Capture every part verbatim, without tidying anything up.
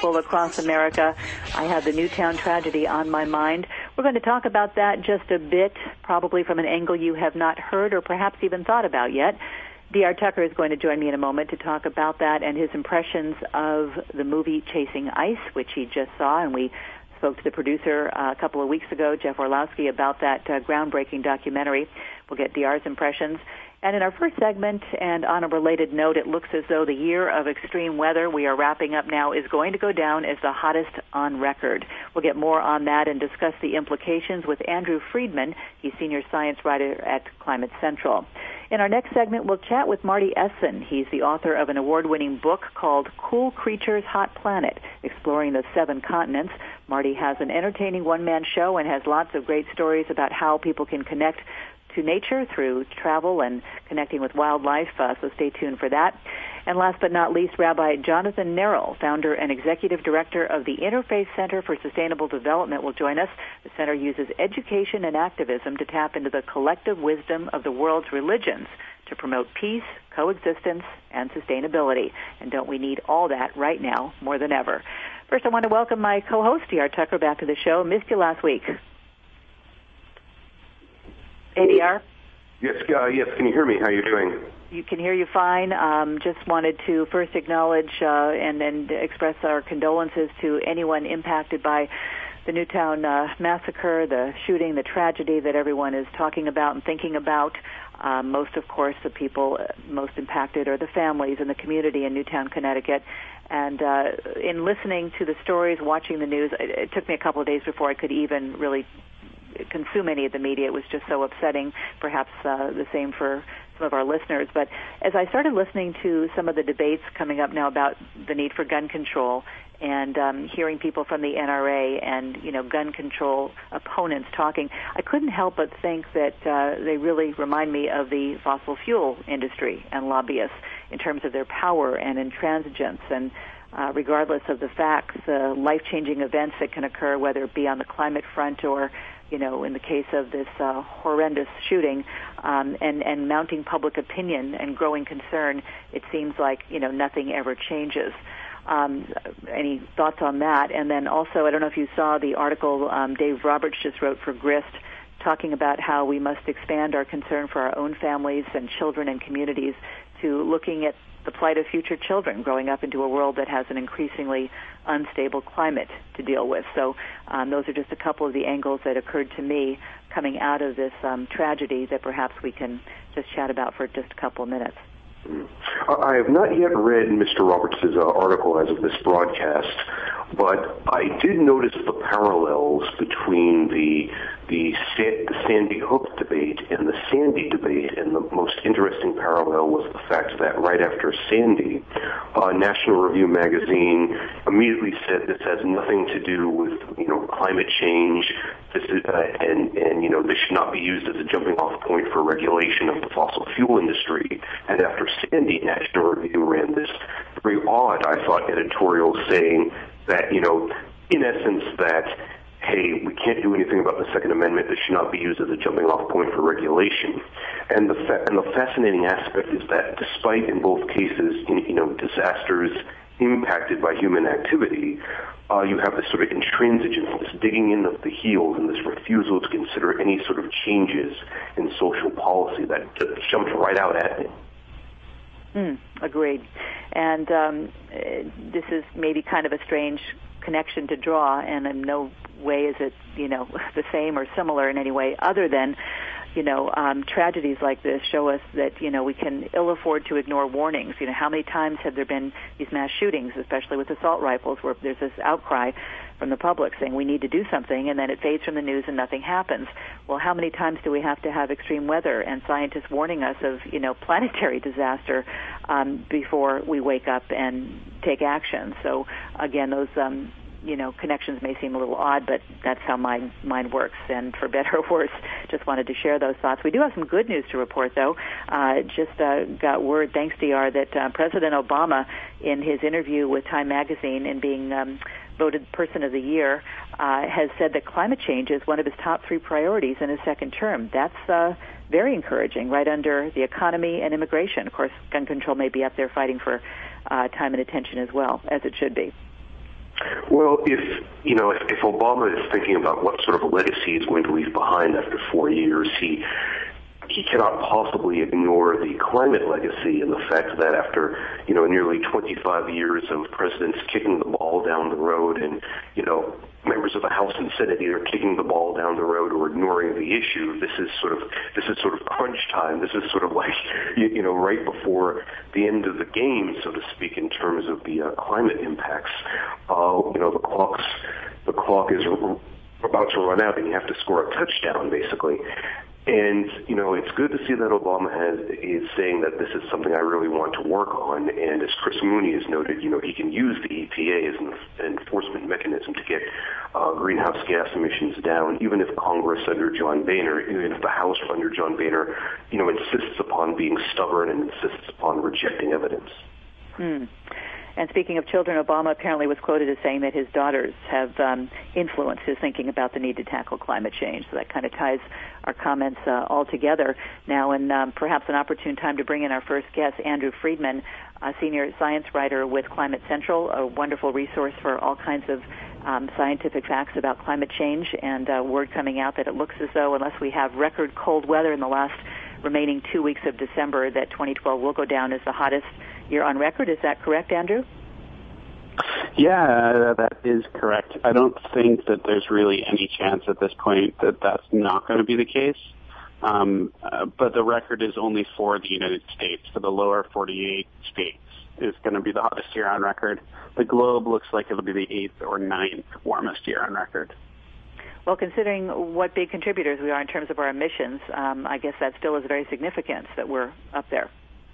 full across America. I have the Newtown tragedy on my mind. We're going to talk about that just a bit, probably from an angle you have not heard or perhaps even thought about yet. D R Tucker is going to join me in a moment to talk about that and his impressions of the movie Chasing Ice, which he just saw, and we spoke to the producer uh, a couple of weeks ago, Jeff Orlowski, about that uh, groundbreaking documentary. We'll get D R's impressions. And in our first segment, and on a related note, it looks as though the year of extreme weather we are wrapping up now is going to go down as the hottest on record. We'll get more on that and discuss the implications with Andrew Friedman. He's senior science writer at Climate Central. In our next segment, we'll chat with Marty Essen. He's the author of an award-winning book called Cool Creatures, Hot Planet, exploring the seven continents. Marty has an entertaining one-man show and has lots of great stories about how people can connect to nature through travel and connecting with wildlife, uh, so stay tuned for that. And last but not least, Rabbi Jonathan Nerl, founder and executive director of the Interfaith Center for Sustainable Development, will join us. The center uses education and activism to tap into the collective wisdom of the world's religions to promote peace, coexistence, and sustainability. And don't we need all that right now more than ever? First, I want to welcome my co-host, D R Tucker, back to the show. Missed you last week. A D R? Yes, uh, yes. Can you hear me? How are you doing? You can hear you fine. Um, just wanted to first acknowledge uh, and, and express our condolences to anyone impacted by the Newtown uh, massacre, the shooting, the tragedy that everyone is talking about and thinking about. Um, most, of course, the people most impacted are the families and the community in Newtown, Connecticut. And uh, in listening to the stories, watching the news, it, it took me a couple of days before I could even really consume any of the media. It was just so upsetting, perhaps uh, the same for some of our listeners. But as I started listening to some of the debates coming up now about the need for gun control and um, hearing people from the N R A and, you know, gun control opponents talking, I couldn't help but think that uh, they really remind me of the fossil fuel industry and lobbyists in terms of their power and intransigence and Uh, regardless of the facts, uh, life-changing events that can occur, whether it be on the climate front or, you know, in the case of this uh, horrendous shooting, um, and, and mounting public opinion and growing concern, it seems like, you know, nothing ever changes. Um, any thoughts on that? And then also, I don't know if you saw the article um, Dave Roberts just wrote for Grist, talking about how we must expand our concern for our own families and children and communities to looking at the plight of future children growing up into a world that has an increasingly unstable climate to deal with. So um, those are just a couple of the angles that occurred to me coming out of this um, tragedy that perhaps we can just chat about for just a couple of minutes. I have not yet read Mister Roberts' uh, article as of this broadcast, but I did notice the parallels between the the, Sa- the Sandy Hook debate and the Sandy debate, and the most interesting parallel was the fact that right after Sandy, uh, National Review magazine immediately said this has nothing to do with, you know, climate change, this is, uh, and, and, you know, this should not be used as a jumping-off point for regulation of the fossil fuel industry. And after Sandy, National Review ran this very odd, I thought, editorial saying that, you know, in essence that, hey, we can't do anything about the Second Amendment. This should not be used as a jumping-off point for regulation. And the fa- and the fascinating aspect is that despite, in both cases, you know, disasters impacted by human activity, uh, you have this sort of intransigence, this digging in of the heels, and this refusal to consider any sort of changes in social policy that just jumped right out at me. Mm, agreed. And um, this is maybe kind of a strange connection to draw, and in no way is it, you know, the same or similar in any way other than, you know, um, tragedies like this show us that, you know, we can ill afford to ignore warnings. You know, how many times have there been these mass shootings, especially with assault rifles, where there's this outcry from the public saying we need to do something, and then it fades from the news and nothing happens. Well, how many times do we have to have extreme weather and scientists warning us of, you know, planetary disaster um, before we wake up and take action? So, again, those um, you know, connections may seem a little odd, but that's how my mind works. And for better or worse, just wanted to share those thoughts. We do have some good news to report, though. Uh, just uh, got word, thanks, D R, that uh, President Obama, in his interview with Time Magazine and being um, voted Person of the Year, uh, has said that climate change is one of his top three priorities in his second term. That's uh, very encouraging, right under the economy and immigration. Of course, gun control may be up there fighting for uh, time and attention as well, as it should be. Well, if, you know, if, if Obama is thinking about what sort of legacy he's going to leave behind after four years, he he cannot possibly ignore the climate legacy and the fact that after, you know, nearly twenty-five years of presidents kicking the ball down the road and, you know, members of the House and Senate either kicking the ball down the road or ignoring the issue, this is sort of this is sort of crunch time. This is sort of like, you, you know, right before the end of the game, so to speak, in terms of the uh, climate impacts. Uh, you know, the clock's the clock is about to run out, and you have to score a touchdown, basically. And, you know, it's good to see that Obama has, is saying that this is something I really want to work on. And as Chris Mooney has noted, you know, he can use the E P A as an enforcement mechanism to get uh, greenhouse gas emissions down, even if Congress under John Boehner, even if the House under John Boehner, you know, insists upon being stubborn and insists upon rejecting evidence. Hmm. And speaking of children, Obama apparently was quoted as saying that his daughters have um, influenced his thinking about the need to tackle climate change. So that kind of ties our comments uh, all together now, and um, perhaps an opportune time to bring in our first guest, Andrew Friedman, a senior science writer with Climate Central, a wonderful resource for all kinds of um, scientific facts about climate change, and uh, word coming out that it looks as though unless we have record cold weather in the last remaining two weeks of December, that twenty twelve will go down as the hottest year on record. Is that correct, Andrew? Yeah, that is correct. I don't think that there's really any chance at this point that that's not going to be the case. Um, uh, but the record is only for the United States. For the lower forty-eight states is going to be the hottest year on record. The globe looks like it'll be the eighth or ninth warmest year on record. Well, considering what big contributors we are in terms of our emissions, um, I guess that still is very significant that we're up there.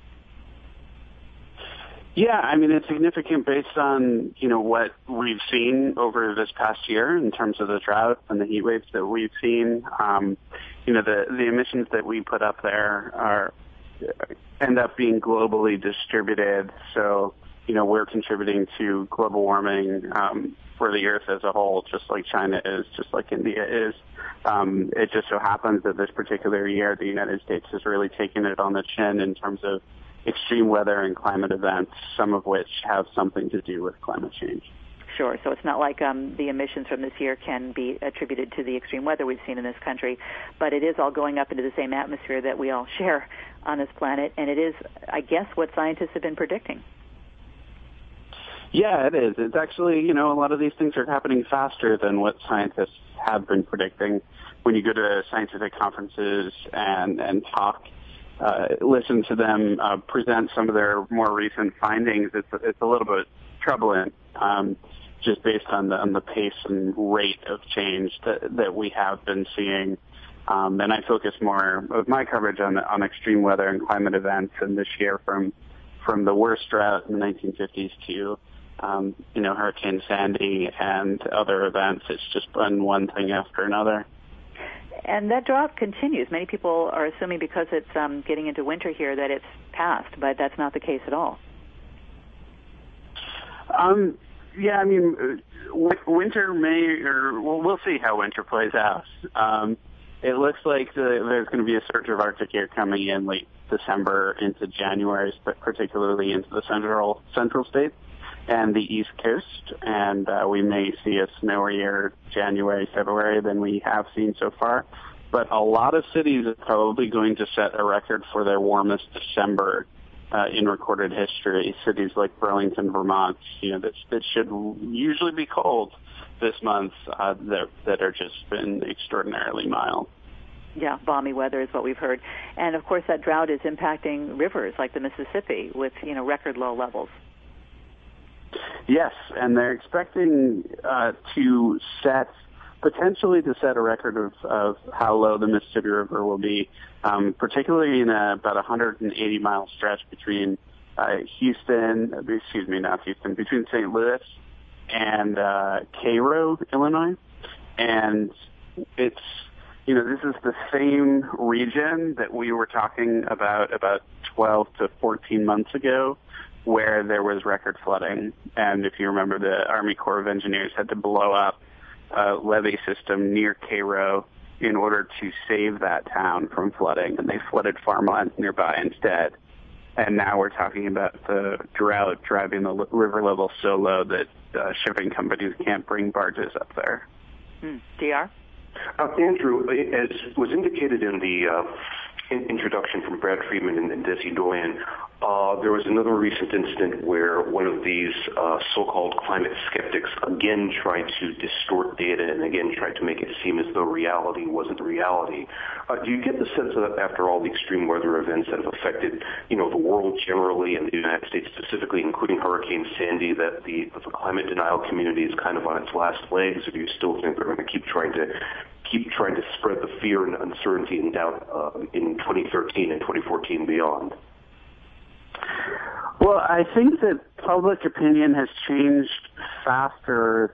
Yeah, I mean, it's significant based on, you know, what we've seen over this past year in terms of the drought and the heat waves that we've seen. Um, you know, the, the emissions that we put up there are end up being globally distributed. So, you know, we're contributing to global warming um, for the Earth as a whole, just like China is, just like India is. Um, it just so happens that this particular year, the United States has really taken it on the chin in terms of extreme weather and climate events, some of which have something to do with climate change. Sure. So it's not like um, the emissions from this year can be attributed to the extreme weather we've seen in this country, but it is all going up into the same atmosphere that we all share on this planet, and it is, I guess, what scientists have been predicting. Yeah, it is. It's actually, you know, a lot of these things are happening faster than what scientists have been predicting. When you go to scientific conferences and, and talk, uh, listen to them uh, present some of their more recent findings, it's, it's a little bit troubling, um, just based on the, on the pace and rate of change that, that we have been seeing. Um, and I focus more of my coverage on, on extreme weather and climate events, and this year from from the worst drought in the nineteen fifties to Um, you know, Hurricane Sandy and other events. It's just been one thing after another. And that drought continues. Many people are assuming because it's um, getting into winter here that it's passed, but that's not the case at all. Um, yeah, I mean, w- winter may, or well, we'll see how winter plays out. Um, it looks like the, there's going to be a surge of Arctic air coming in late December into January, but particularly into the central central states and the East Coast, and uh, we may see a snowier January, February than we have seen so far. But a lot of cities are probably going to set a record for their warmest December uh, in recorded history. Cities like Burlington, Vermont, you know, that, that should usually be cold this month, uh, that, that are just been extraordinarily mild. Yeah, balmy weather is what we've heard. And, of course, that drought is impacting rivers like the Mississippi with, you know, record low levels. Yes, and they're expecting uh, to set, potentially to set a record of, of how low the Mississippi River will be, um, particularly in a, about a one hundred eighty mile stretch between uh, Houston, excuse me, not Houston, between Saint Louis and uh, Cairo, Illinois. And it's, you know, this is the same region that we were talking about about twelve to fourteen months ago, where there was record flooding. And if you remember, the Army Corps of Engineers had to blow up a levee system near Cairo in order to save that town from flooding, and they flooded farmlands nearby instead. and now we're talking about the drought driving the river level so low that uh, shipping companies can't bring barges up there. Hmm. D R? Uh, Andrew, as was indicated in the uh, in introduction from Brad Friedman and, and Desi Doyen, uh, there was another recent incident where one of these uh, so-called climate skeptics again tried to distort data and again tried to make it seem as though reality wasn't reality. Uh, do you get the sense that after all the extreme weather events that have affected, you know, the world generally and the United States specifically, including Hurricane Sandy, that the, that the climate denial community is kind of on its last legs, or do you still think they're going to keep trying to keep trying to spread the fear and uncertainty and doubt uh, in twenty thirteen and twenty fourteen and beyond? Well, I think that public opinion has changed faster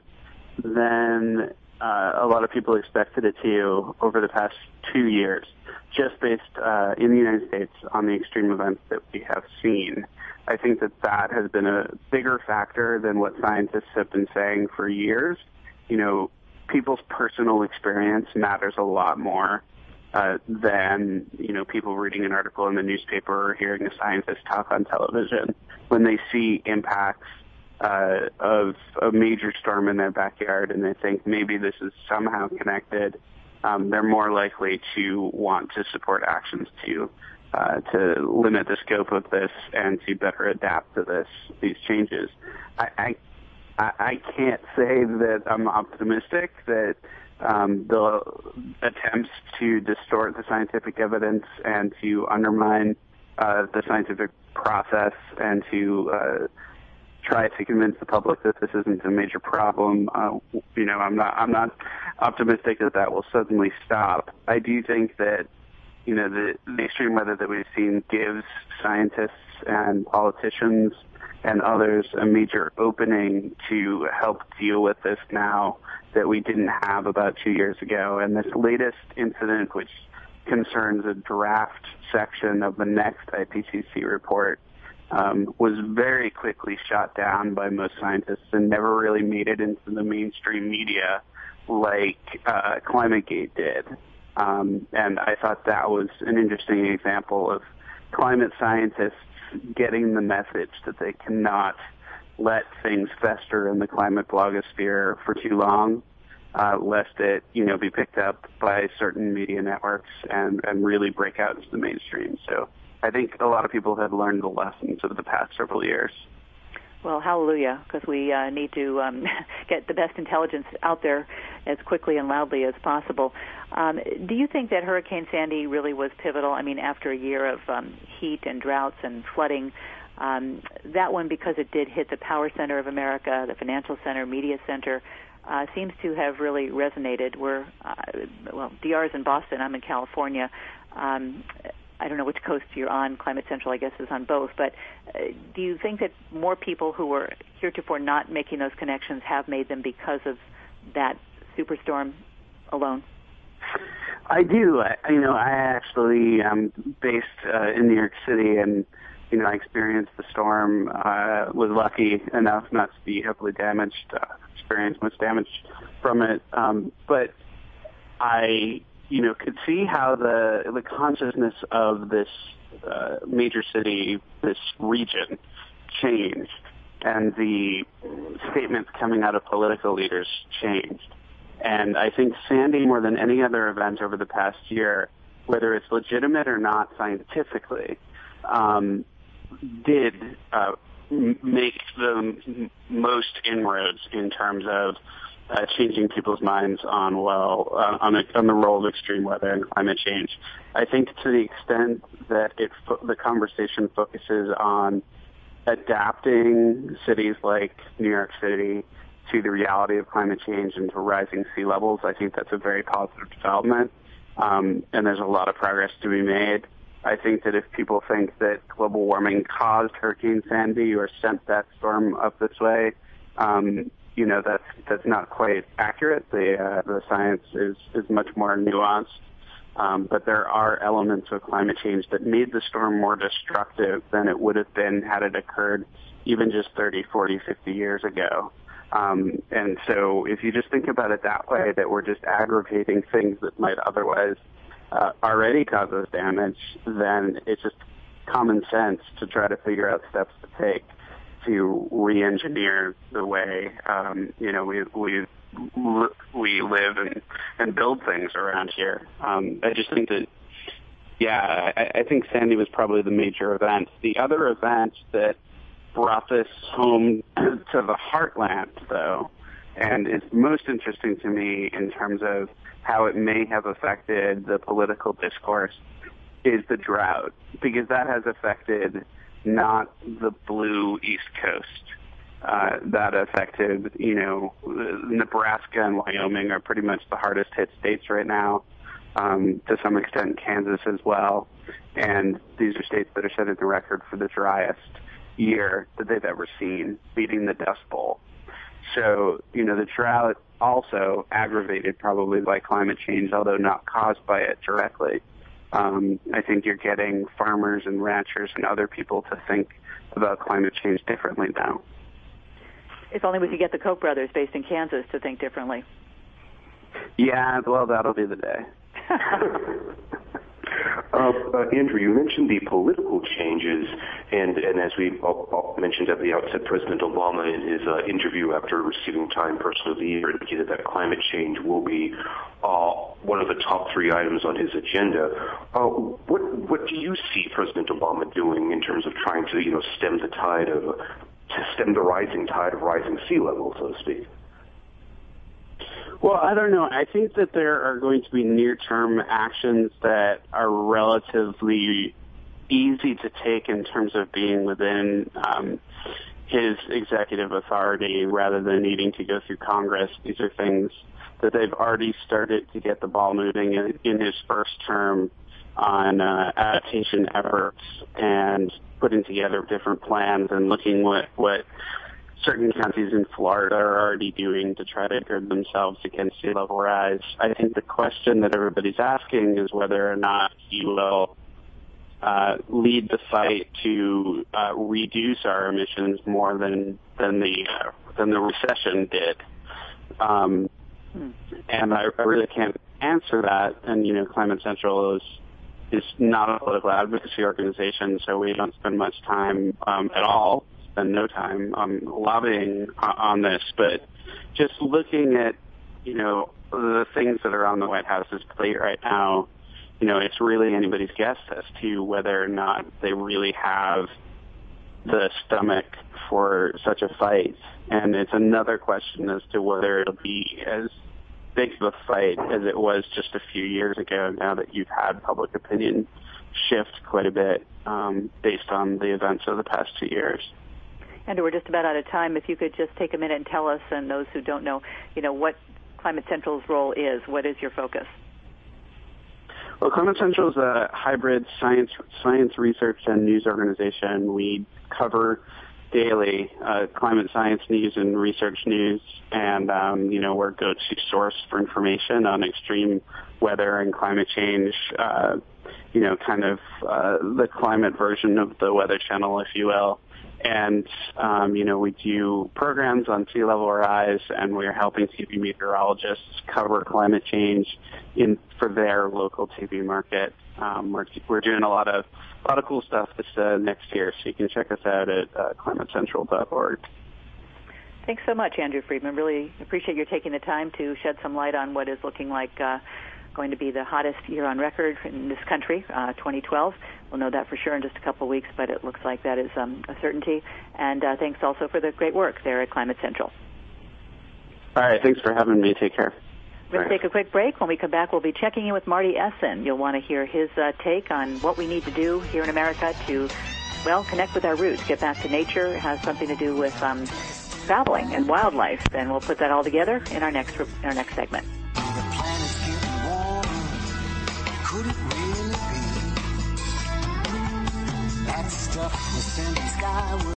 than uh, a lot of people expected it to over the past two years, just based uh, in the United States on the extreme events that we have seen. I think that that has been a bigger factor than what scientists have been saying for years. You know, people's personal experience matters a lot more uh, than, you know, people reading an article in the newspaper or hearing a scientist talk on television. When they see impacts uh, of a major storm in their backyard and they think maybe this is somehow connected, um, they're more likely to want to support actions to uh, to limit the scope of this and to better adapt to this these changes. I, I I can't say that I'm optimistic that um, the attempts to distort the scientific evidence and to undermine uh, the scientific process and to uh, try to convince the public that this isn't a major problem, uh, you know, I'm not I'm not optimistic that that will suddenly stop. I do think that, you know, the, the extreme weather that we've seen gives scientists and politicians and others a major opening to help deal with this now that we didn't have about two years ago. And this latest incident, which concerns a draft section of the next I P C C report, um, was very quickly shot down by most scientists and never really made it into the mainstream media like uh, ClimateGate did. Um, and I thought that was an interesting example of climate scientists getting the message that they cannot let things fester in the climate blogosphere for too long, uh, lest it, you know, be picked up by certain media networks and, and really break out into the mainstream. So I think a lot of people have learned the lessons of the past several years. Well, hallelujah, because we uh, need to um, get the best intelligence out there as quickly and loudly as possible. Um, do you think that Hurricane Sandy really was pivotal? I mean, after a year of um, heat and droughts and flooding, um, that one, because it did hit the power center of America, the financial center, media center, uh, seems to have really resonated. We're, uh, well, D R is in Boston. I'm in California. Um, I don't know which coast you're on. Climate Central, I guess, is on both. But uh, do you think that more people who were heretofore not making those connections have made them because of that superstorm alone? I do. I, you know, I actually am based uh, in New York City, and, you know, I experienced the storm. Uh, was lucky enough not to be heavily damaged, uh, experienced much damage from it. Um, but I... you know, could see how the the consciousness of this uh, major city, this region, changed, and the statements coming out of political leaders changed. And I think Sandy, more than any other event over the past year, whether it's legitimate or not scientifically, um, did uh, m- make the m- most inroads in terms of Uh, changing people's minds on well uh, on, a, on the role of extreme weather and climate change. I think to the extent that it fo- the conversation focuses on adapting cities like New York City to the reality of climate change and to rising sea levels, I think that's a very positive development, um, and there's a lot of progress to be made. I think that if people think that global warming caused Hurricane Sandy or sent that storm up this way, um, you know, that's that's not quite accurate. The uh, the science is, is much more nuanced. Um, but there are elements of climate change that made the storm more destructive than it would have been had it occurred even just thirty, forty, fifty years ago. Um, and so if you just think about it that way, that we're just aggravating things that might otherwise uh, already cause us damage, then it just common sense to try to figure out steps to take to re-engineer the way um, you know we we we live and, and build things around here. Um, I just think that, yeah, I, I think Sandy was probably the major event. The other event that brought this home to the heartland, though, and it's most interesting to me in terms of how it may have affected the political discourse, is the drought, because that has affected not the blue East Coast. Uh, that affected, you know, Nebraska and Wyoming are pretty much the hardest hit states right now, um, to some extent Kansas as well. And these are states that are setting the record for the driest year that they've ever seen, beating the Dust Bowl. So, you know, the drought also aggravated probably by climate change, although not caused by it directly. Um, I think you're getting farmers and ranchers and other people to think about climate change differently now. If only we could get the Koch brothers based in Kansas to think differently. Yeah, well, that'll be the day. Uh, uh, Andrew, you mentioned the political changes, and, and as we all, all mentioned at the outset, President Obama in his uh, interview after receiving Time Person of the Year indicated that climate change will be uh, one of the top three items on his agenda. Uh, what what do you see President Obama doing in terms of trying to, you know, stem the tide of to stem the rising tide of rising sea level, so to speak? Well, I don't know. I think that there are going to be near-term actions that are relatively easy to take in terms of being within um, his executive authority rather than needing to go through Congress. These are things that they've already started to get the ball moving in, in his first term on uh, adaptation efforts and putting together different plans and looking what what certain counties in Florida are already doing to try to gird themselves against sea level rise. I think the question that everybody's asking is whether or not he will uh, lead the fight to uh, reduce our emissions more than than the uh, than the recession did. Um, and I, I really can't answer that. And you know, Climate Central is is not a political advocacy organization, so we don't spend much time um, at all. Spend no time um, lobbying on this, but just looking at, you know, the things that are on the White House's plate right now, you know, it's really anybody's guess as to whether or not they really have the stomach for such a fight. And it's another question as to whether it'll be as big of a fight as it was just a few years ago, now that you've had public opinion shift quite a bit um, based on the events of the past two years. And we're just about out of time. If you could just take a minute and tell us, and those who don't know, you know, what Climate Central's role is. What is your focus? Well, Climate Central is a hybrid science science research and news organization. We cover daily uh, climate science news and research news, and um, you know, we're a go-to source for information on extreme weather and climate change. Uh, you know, kind of uh, the climate version of the Weather Channel, if you will. And, um, you know, we do programs on sea level rise, and we're helping T V meteorologists cover climate change in for their local T V market. Um, we're, we're doing a lot of a lot of cool stuff this uh, next year, so you can check us out at uh, climate central dot org. Thanks so much, Andrew Friedman. Really appreciate your taking the time to shed some light on what is looking like uh, going to be the hottest year on record in this country, uh, twenty twelve. We'll know that for sure in just a couple of weeks, but it looks like that is um, a certainty. And uh, thanks also for the great work there at Climate Central. All right, thanks for having me. Take care. We're going to take a quick break. When we come back, we'll be checking in with Marty Essen. You'll want to hear his uh, take on what we need to do here in America to, well, connect with our roots, get back to nature. It has something to do with um, traveling and wildlife, and we'll put that all together in our next in our next segment. The planet's getting warmer. Could it really be? That stuff was in the sky.